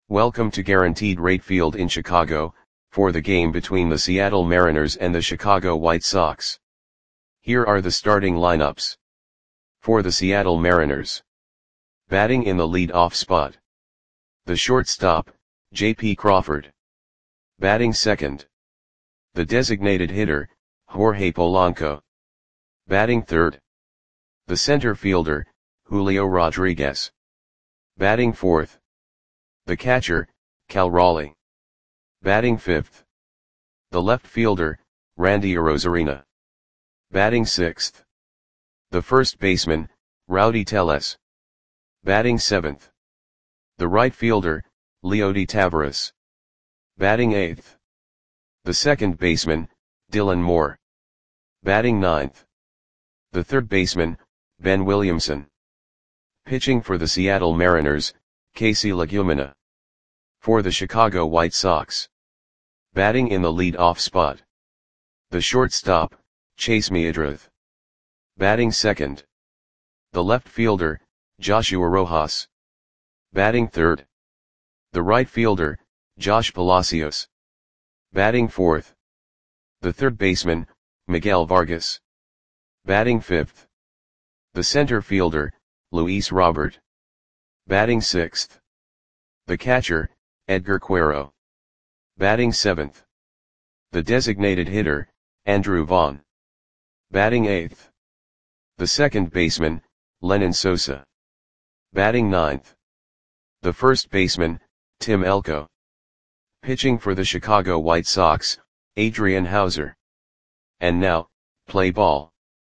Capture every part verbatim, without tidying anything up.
Welcome to Guaranteed Rate Field in Chicago, for the game between the Seattle Mariners and the Chicago White Sox. Here are the starting lineups. For the Seattle Mariners. Batting in the lead-off spot. The shortstop, J P Crawford. Batting second. The designated hitter, Jorge Polanco. Batting third. The center fielder, Julio Rodriguez. Batting fourth. The catcher, Cal Raleigh. Batting fifth. The left fielder, Randy Arozarena. Batting sixth. The first baseman, Rowdy Tellez. Batting seventh. The right fielder, Leody Taveras. Batting eighth. The second baseman, Dylan Moore. Batting ninth. The third baseman, Ben Williamson. Pitching for the Seattle Mariners, Casey Legumina. For the Chicago White Sox. Batting in the lead-off spot. The shortstop, Chase Meadrath. Batting second. The left fielder, Joshua Rojas. Batting third. The right fielder, Josh Palacios. Batting fourth. The third baseman, Miguel Vargas. Batting fifth. The center fielder, Luis Robert. Batting sixth. The catcher, Edgar Quero. Batting seventh. The designated hitter, Andrew Vaughn. Batting eighth. The second baseman, Lenyn Sosa. Batting ninth. The first baseman, Tim Elko. Pitching for the Chicago White Sox, Adrian Houser. And now, play ball.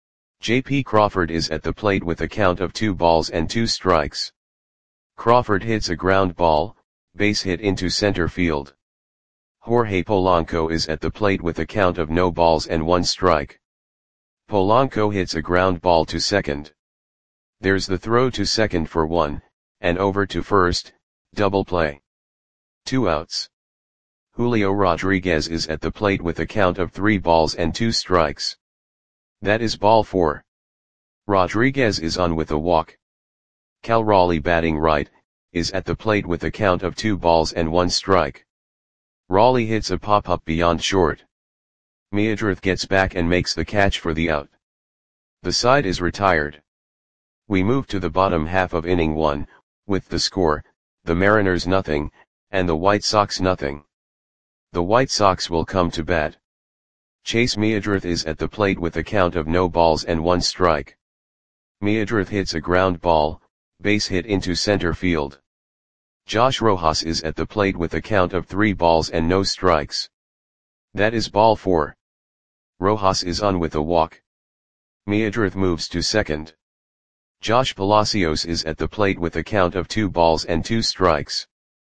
J P Crawford is at the plate with a count of two balls and two strikes. Crawford hits a ground ball, base hit into center field. Jorge Polanco is at the plate with a count of no balls and one strike. Polanco hits a ground ball to second. There's the throw to second for one, and over to first, double play. Two outs. Julio Rodriguez is at the plate with a count of three balls and two strikes. That is ball four. Rodriguez is on with a walk. Cal Raleigh, batting right, is at the plate with a count of two balls and one strike. Raleigh hits a pop-up beyond short. Meadrath gets back and makes the catch for the out. The side is retired. We move to the bottom half of inning one, with the score, the Mariners nothing, and the White Sox nothing. The White Sox will come to bat. Chase Meadrath is at the plate with a count of no balls and one strike. Meadrath hits a ground ball, base hit into center field. Josh Rojas is at the plate with a count of three balls and no strikes. That is ball four. Rojas is on with a walk. Meadrath moves to second. Josh Palacios is at the plate with a count of two balls and two strikes.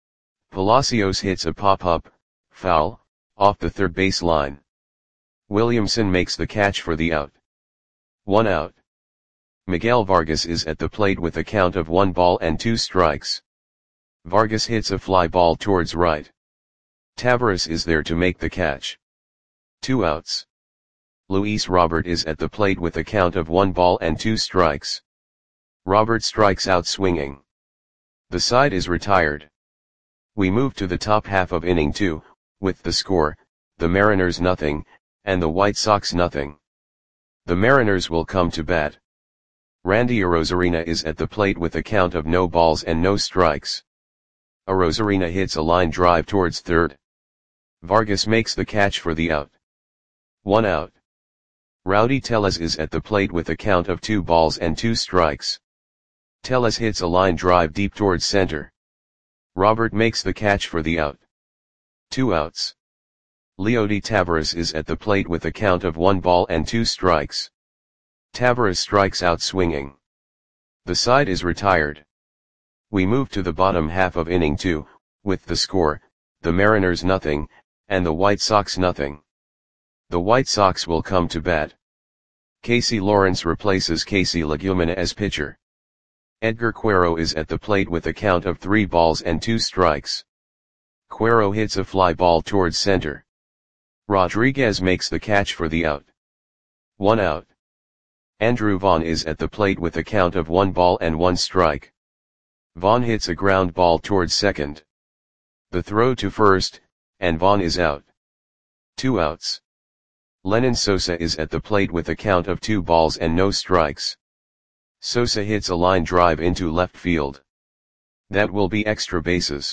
Palacios hits a pop-up, foul, off the third base line. Williamson makes the catch for the out. One out. Miguel Vargas is at the plate with a count of one ball and two strikes. Vargas hits a fly ball towards right. Taveras is there to make the catch. Two outs. Luis Robert is at the plate with a count of one ball and two strikes. Robert strikes out swinging. The side is retired. We move to the top half of inning two, with the score, the Mariners nothing, and the White Sox nothing. The Mariners will come to bat. Randy Arozarena is at the plate with a count of no balls and no strikes. Arozarena hits a line drive towards third. Vargas makes the catch for the out. One out. Rowdy Tellez is at the plate with a count of two balls and two strikes. Tellez hits a line drive deep towards center. Robert makes the catch for the out. Two outs. Leody Taveras is at the plate with a count of one ball and two strikes. Taveras strikes out swinging. The side is retired. We move to the bottom half of inning two, with the score, the Mariners nothing, and the White Sox nothing. The White Sox will come to bat. Casey Lawrence replaces Casey Legumina as pitcher. Edgar Quero is at the plate with a count of three balls and two strikes. Quero hits a fly ball towards center. Rodriguez makes the catch for the out. One out. Andrew Vaughn is at the plate with a count of one ball and one strike. Vaughn hits a ground ball towards second. The throw to first, and Vaughn is out. Two outs. Lenyn Sosa is at the plate with a count of two balls and no strikes. Sosa hits a line drive into left field. That will be extra bases.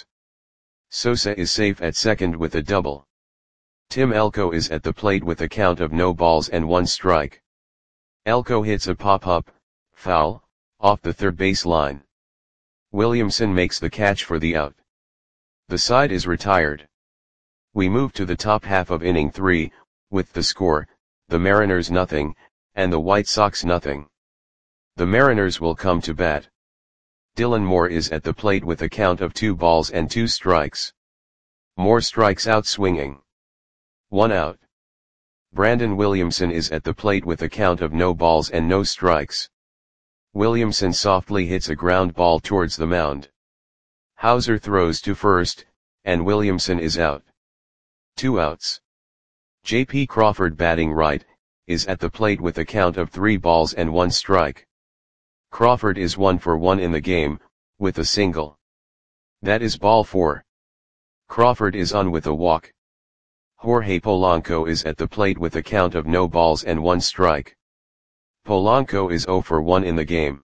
Sosa is safe at second with a double. Tim Elko is at the plate with a count of no balls and one strike. Elko hits a pop-up, foul, off the third base line. Williamson makes the catch for the out. The side is retired. We move to the top half of inning three, with the score, the Mariners nothing, and the White Sox nothing. The Mariners will come to bat. Dylan Moore is at the plate with a count of two balls and two strikes. Moore strikes out swinging. One out. Brandon Williamson is at the plate with a count of no balls and no strikes. Williamson softly hits a ground ball towards the mound. Hauser throws to first, and Williamson is out. Two outs. J P Crawford, batting right, is at the plate with a count of three balls and one strike. Crawford is one for one in the game, with a single. That is ball four. Crawford is on with a walk. Jorge Polanco is at the plate with a count of no balls and one strike. Polanco is zero for one in the game.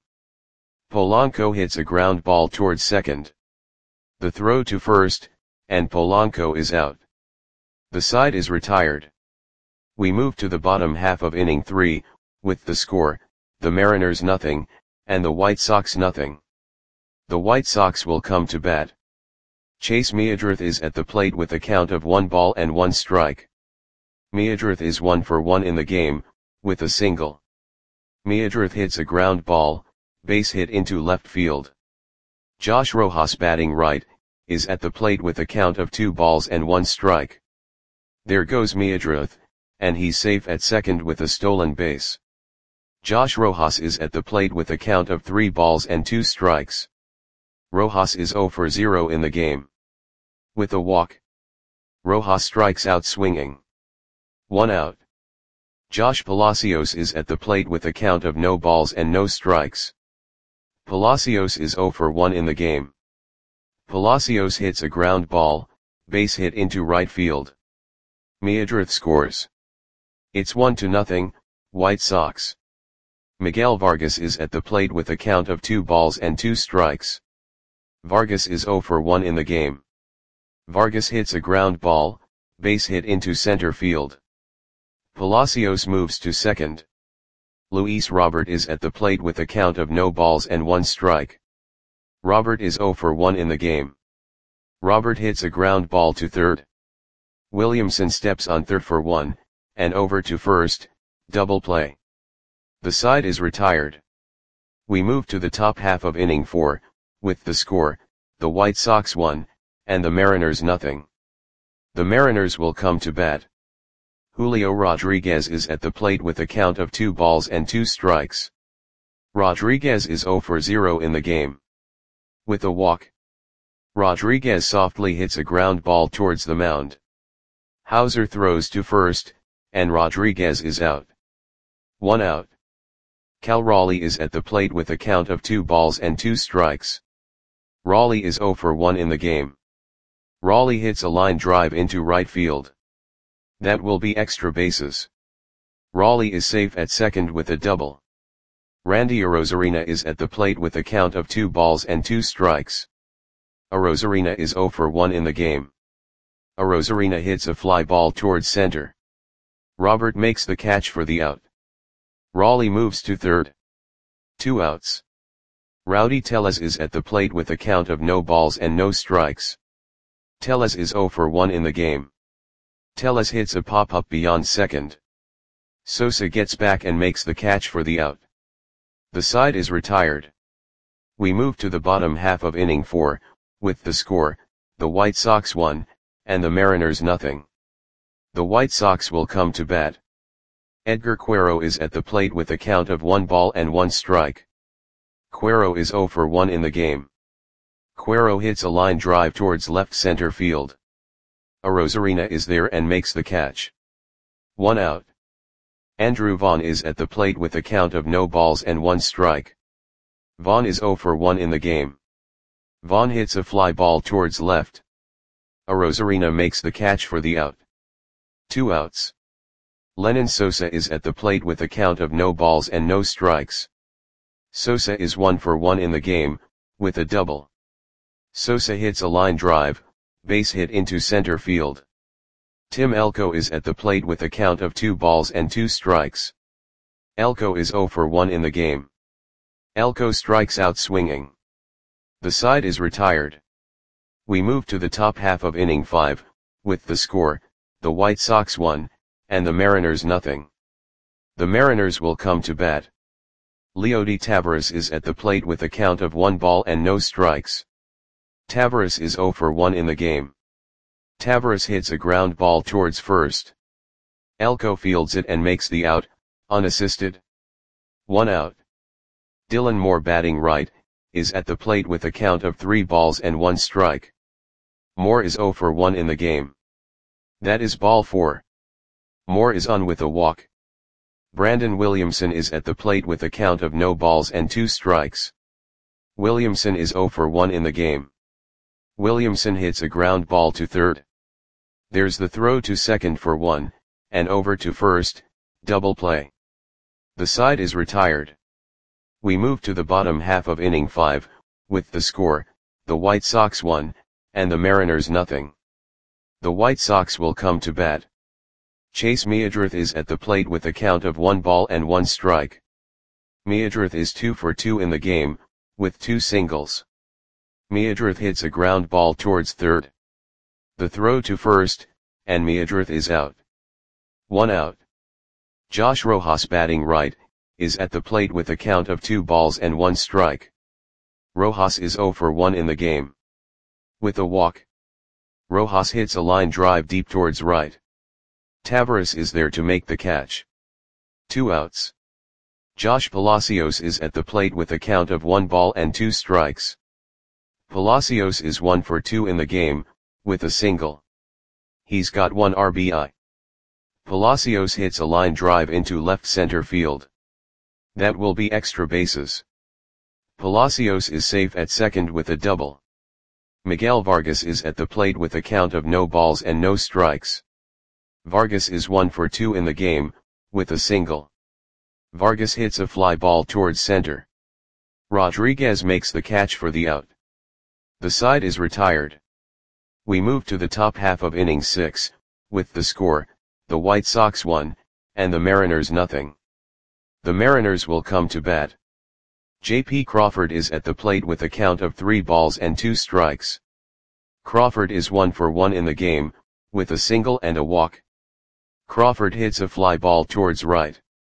Polanco hits a ground ball towards second. The throw to first, and Polanco is out. The side is retired. We move to the bottom half of inning three, with the score, the Mariners nothing, and the White Sox nothing. The White Sox will come to bat. Chase Meadroth is at the plate with a count of one ball and one strike. Meadroth is one for one in the game, with a single. Meadroth hits a ground ball, base hit into left field. Josh Rojas, batting right, is at the plate with a count of two balls and one strike. There goes Meadroth, and he's safe at second with a stolen base. Josh Rojas is at the plate with a count of three balls and two strikes. Rojas is zero for zero in the game. With a walk, Rojas strikes out swinging. One out. Josh Palacios is at the plate with a count of no balls and no strikes. Palacios is zero for one in the game. Palacios hits a ground ball, base hit into right field. Meadroth scores. It's one to nothing, White Sox. Miguel Vargas is at the plate with a count of two balls and two strikes. Vargas is zero for one in the game. Vargas hits a ground ball, base hit into center field. Palacios moves to second. Luis Robert is at the plate with a count of no balls and one strike. Robert is zero for one in the game. Robert hits a ground ball to third. Williamson steps on third for one, and over to first, double play. The side is retired. We move to the top half of inning four, with the score, the White Sox one, and the Mariners nothing. The Mariners will come to bat. Julio Rodriguez is at the plate with a count of two balls and two strikes. Rodriguez is zero for zero in the game. With a walk, Rodriguez softly hits a ground ball towards the mound. Hauser throws to first, and Rodriguez is out. One out. Cal Raleigh is at the plate with a count of two balls and two strikes. Raleigh is zero for one in the game. Raleigh hits a line drive into right field. That will be extra bases. Raleigh is safe at second with a double. Randy Arozarena is at the plate with a count of two balls and two strikes. Arozarena is zero for one in the game. Arozarena hits a fly ball towards center. Robert makes the catch for the out. Raleigh moves to third. Two outs. Rowdy Tellez is at the plate with a count of no balls and no strikes. Tellez is zero for one in the game. Tellez hits a pop-up beyond second. Sosa gets back and makes the catch for the out. The side is retired. We move to the bottom half of inning four, with the score, the White Sox one, and the Mariners nothing. The White Sox will come to bat. Edgar Quero is at the plate with a count of one ball and one strike. Quero is zero for one in the game. Quero hits a line drive towards left center field. Arozarena is there and makes the catch. One out. Andrew Vaughn is at the plate with a count of no balls and one strike. Vaughn is zero for one in the game. Vaughn hits a fly ball towards left. Arozarena makes the catch for the out. Two outs. Lenyn Sosa is at the plate with a count of no balls and no strikes. Sosa is one for one in the game, with a double. Sosa hits a line drive, base hit into center field. Tim Elko is at the plate with a count of two balls and two strikes. Elko is zero for one in the game. Elko strikes out swinging. The side is retired. We move to the top half of inning five, with the score, the White Sox one, and the Mariners nothing. The Mariners will come to bat. Leody Taveras is at the plate with a count of one ball and no strikes. Taveras is zero for one in the game. Taveras hits a ground ball towards first. Elko fields it and makes the out, unassisted. One out. Dylan Moore, batting right, is at the plate with a count of three balls and one strike. Moore is zero for one in the game. That is ball four. Moore is on with a walk. Brandon Williamson is at the plate with a count of no balls and two strikes. Williamson is zero for one in the game. Williamson hits a ground ball to third. There's the throw to second for one, and over to first, double play. The side is retired. We move to the bottom half of inning five, with the score, the White Sox one, and the Mariners nothing. The White Sox will come to bat. Chase Meadrith is at the plate with a count of one ball and one strike. Meadrith is two for two in the game, with two singles. Meadrith hits a ground ball towards third. The throw to first, and Meadrith is out. One out. Josh Rojas, batting right, is at the plate with a count of two balls and one strike. Rojas is zero for one in the game. With a walk. Rojas hits a line drive deep towards right. Taveras is there to make the catch. Two outs. Josh Palacios is at the plate with a count of one ball and two strikes. Palacios is one for two in the game, with a single. He's got one R B I. Palacios hits a line drive into left center field. That will be extra bases. Palacios is safe at second with a double. Miguel Vargas is at the plate with a count of no balls and no strikes. Vargas is one for two in the game, with a single. Vargas hits a fly ball towards center. Rodriguez makes the catch for the out. The side is retired. We move to the top half of inning six, with the score, the White Sox one, and the Mariners nothing. The Mariners will come to bat. J P Crawford is at the plate with a count of three balls and two strikes. Crawford is one for one in the game, with a single and a walk. Crawford hits a fly ball towards right.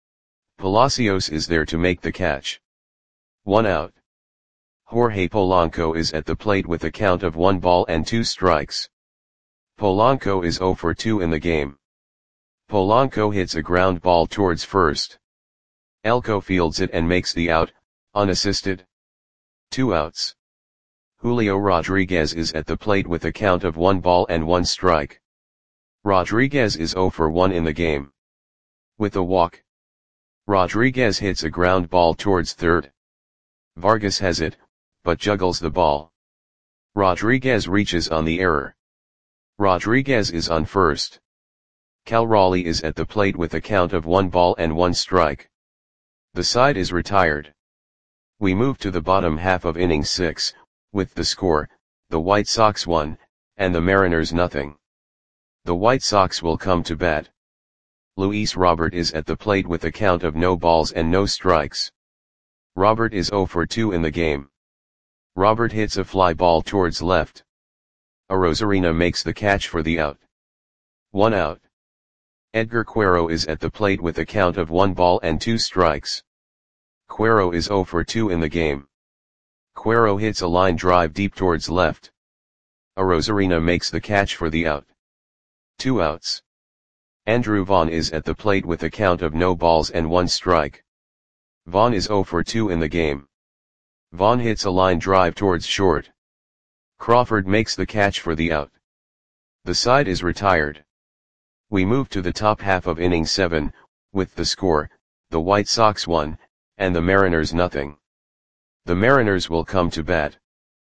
Palacios is there to make the catch. One out. Jorge Polanco is at the plate with a count of one ball and two strikes. Polanco is zero for two in the game. Polanco hits a ground ball towards first. Elko fields it and makes the out, unassisted. Two outs. Julio Rodriguez is at the plate with a count of one ball and one strike. Rodriguez is zero for one in the game. With a walk. Rodriguez hits a ground ball towards third. Vargas has it, but juggles the ball. Rodriguez reaches on the error. Rodriguez is on first. Cal Raleigh is at the plate with a count of one ball and one strike. The side is retired. We move to the bottom half of inning six, with the score, the White Sox one, and the Mariners nothing. The White Sox will come to bat. Luis Robert is at the plate with a count of no balls and no strikes. Robert is zero for two in the game. Robert hits a fly ball towards left. Arozarena makes the catch for the out. One out. Edgar Quero is at the plate with a count of one ball and two strikes. Quero is zero for two in the game. Quero hits a line drive deep towards left. Arozarena makes the catch for the out. Two outs. Andrew Vaughn is at the plate with a count of no balls and one strike. Vaughn is zero for two in the game. Vaughn hits a line drive towards short. Crawford makes the catch for the out. The side is retired. We move to the top half of inning seven, with the score, the White Sox one, and the Mariners nothing. The Mariners will come to bat.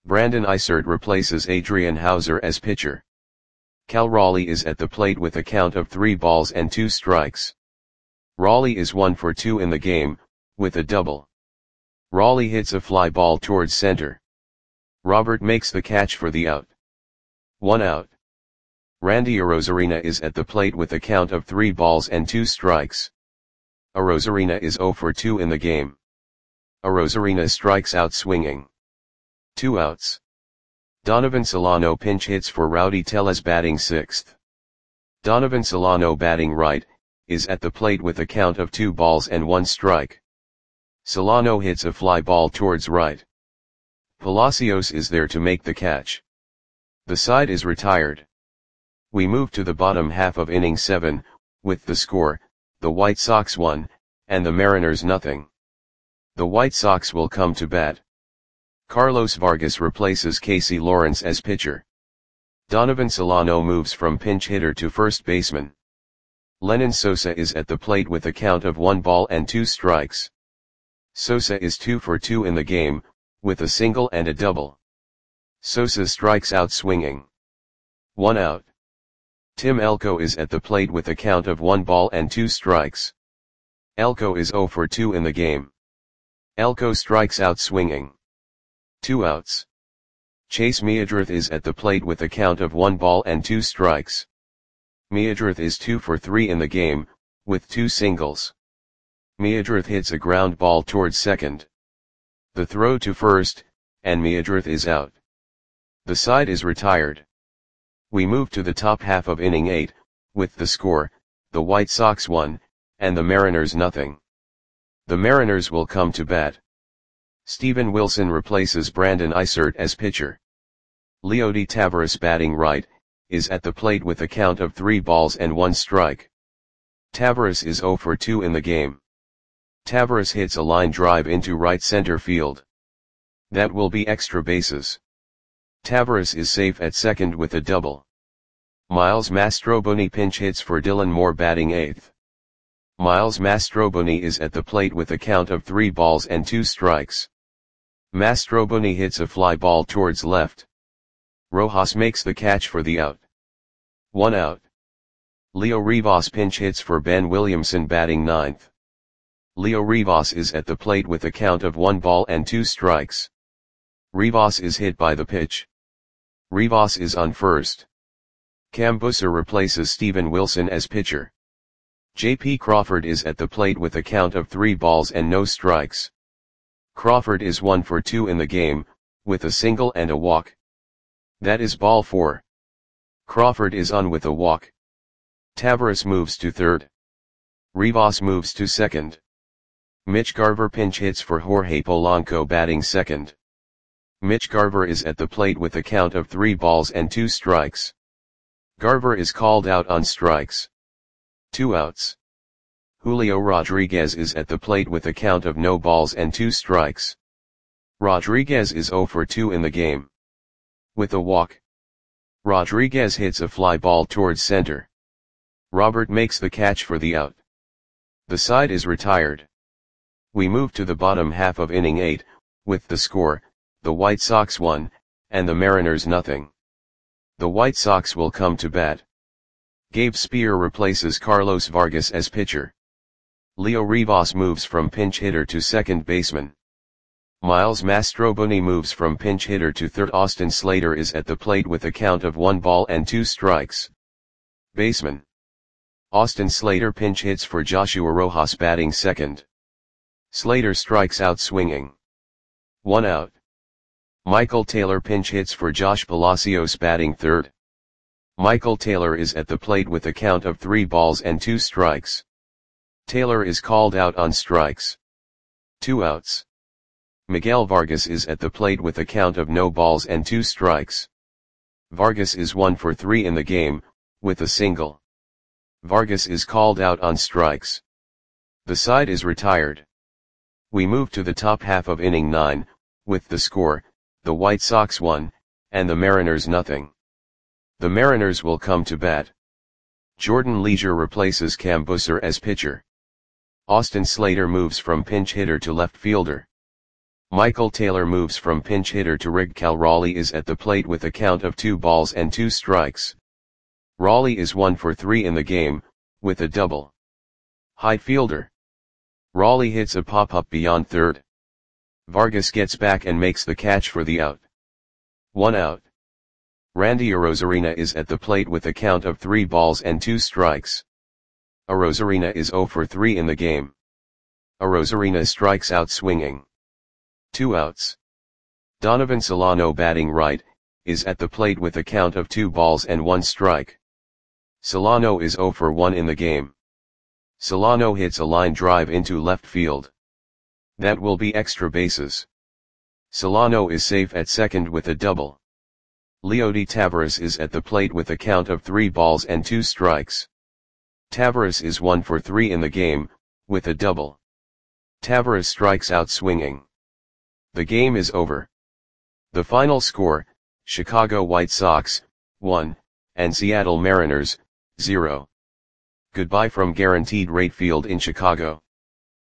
Brandon Isert replaces Adrian Hauser as pitcher. Cal Raleigh is at the plate with a count of three balls and two strikes. Raleigh is one for two in the game, with a double. Raleigh hits a fly ball towards center. Robert makes the catch for the out. One out. Randy Arozarena is at the plate with a count of three balls and two strikes. Arozarena is zero for two in the game. Arozarena strikes out swinging. Two outs. Donovan Solano pinch hits for Rowdy Tellez batting sixth. Donovan Solano batting right, is at the plate with a count of two balls and one strike. Solano hits a fly ball towards right. Palacios is there to make the catch. The side is retired. We move to the bottom half of inning seven, with the score, the White Sox one, and the Mariners nothing. The White Sox will come to bat. Carlos Vargas replaces Casey Lawrence as pitcher. Donovan Solano moves from pinch hitter to first baseman. Lenyn Sosa is at the plate with a count of one ball and two strikes. Sosa is two for two in the game, with a single and a double. Sosa strikes out swinging. One out. Tim Elko is at the plate with a count of one ball and two strikes. Elko is zero for two in the game. Elko strikes out swinging. Two outs. Chase Meadroth is at the plate with a count of one ball and two strikes. Meadroth is two for three in the game, with two singles. Meadroth hits a ground ball towards second. The throw to first, and Meadroth is out. The side is retired. We move to the top half of inning eight, with the score, the White Sox one, and the Mariners nothing. The Mariners will come to bat. Steven Wilson replaces Brandon Isert as pitcher. Leody Taveras batting right, is at the plate with a count of three balls and one strike. Taveras is zero for two in the game. Taveras hits a line drive into right center field. That will be extra bases. Taveras is safe at second with a double. Miles Mastroboni pinch hits for Dylan Moore batting eighth. Miles Mastroboni is at the plate with a count of three balls and two strikes. Mastroboni hits a fly ball towards left. Rojas makes the catch for the out. One out. Leo Rivas pinch hits for Ben Williamson batting ninth. Leo Rivas is at the plate with a count of one ball and two strikes. Rivas is hit by the pitch. Rivas is on first. Cam Busser replaces Steven Wilson as pitcher. J P Crawford is at the plate with a count of three balls and no strikes. Crawford is one for two in the game, with a single and a walk. That is ball four. Crawford is on with a walk. Taveras moves to third. Rivas moves to second. Mitch Garver pinch hits for Jorge Polanco batting second. Mitch Garver is at the plate with a count of three balls and two strikes. Garver is called out on strikes. Two outs. Julio Rodriguez is at the plate with a count of no balls and two strikes. Rodriguez is zero for two in the game. With a walk. Rodriguez hits a fly ball towards center. Robert makes the catch for the out. The side is retired. We move to the bottom half of inning eight, with the score, the White Sox one, and the Mariners nothing. The White Sox will come to bat. Gabe Spear replaces Carlos Vargas as pitcher. Leo Rivas moves from pinch hitter to second baseman. Miles Mastroboni moves from pinch hitter to third. Austin Slater is at the plate with a count of one ball and two strikes. Baseman. Austin Slater pinch hits for Joshua Rojas batting second. Slater strikes out swinging. One out. Michael Taylor pinch hits for Josh Palacios batting third. Michael Taylor is at the plate with a count of three balls and two strikes. Taylor is called out on strikes. Two outs. Miguel Vargas is at the plate with a count of no balls and two strikes. Vargas is one for three in the game, with a single. Vargas is called out on strikes. The side is retired. We move to the top half of inning nine, with the score, the White Sox one, and the Mariners nothing. The Mariners will come to bat. Jordan Leisure replaces Cam Busser as pitcher. Austin Slater moves from pinch hitter to left fielder. Michael Taylor moves from pinch hitter to rig. Cal Raleigh is at the plate with a count of two balls and two strikes. Raleigh is one for three in the game, with a double. High fielder. Raleigh hits a pop-up beyond third. Vargas gets back and makes the catch for the out. One out. Randy Arozarena is at the plate with a count of three balls and two strikes. Arozarena is zero for three in the game. Arozarena strikes out swinging. Two outs. Donovan Solano, batting right, is at the plate with a count of two balls and one strike. Solano is zero for one in the game. Solano hits a line drive into left field. That will be extra bases. Solano is safe at second with a double. Leody Taveras is at the plate with a count of three balls and two strikes. Taveras is one for three in the game, with a double. Taveras strikes out swinging. The game is over. The final score, Chicago White Sox, one, and Seattle Mariners, zero. Goodbye from Guaranteed Rate Field in Chicago.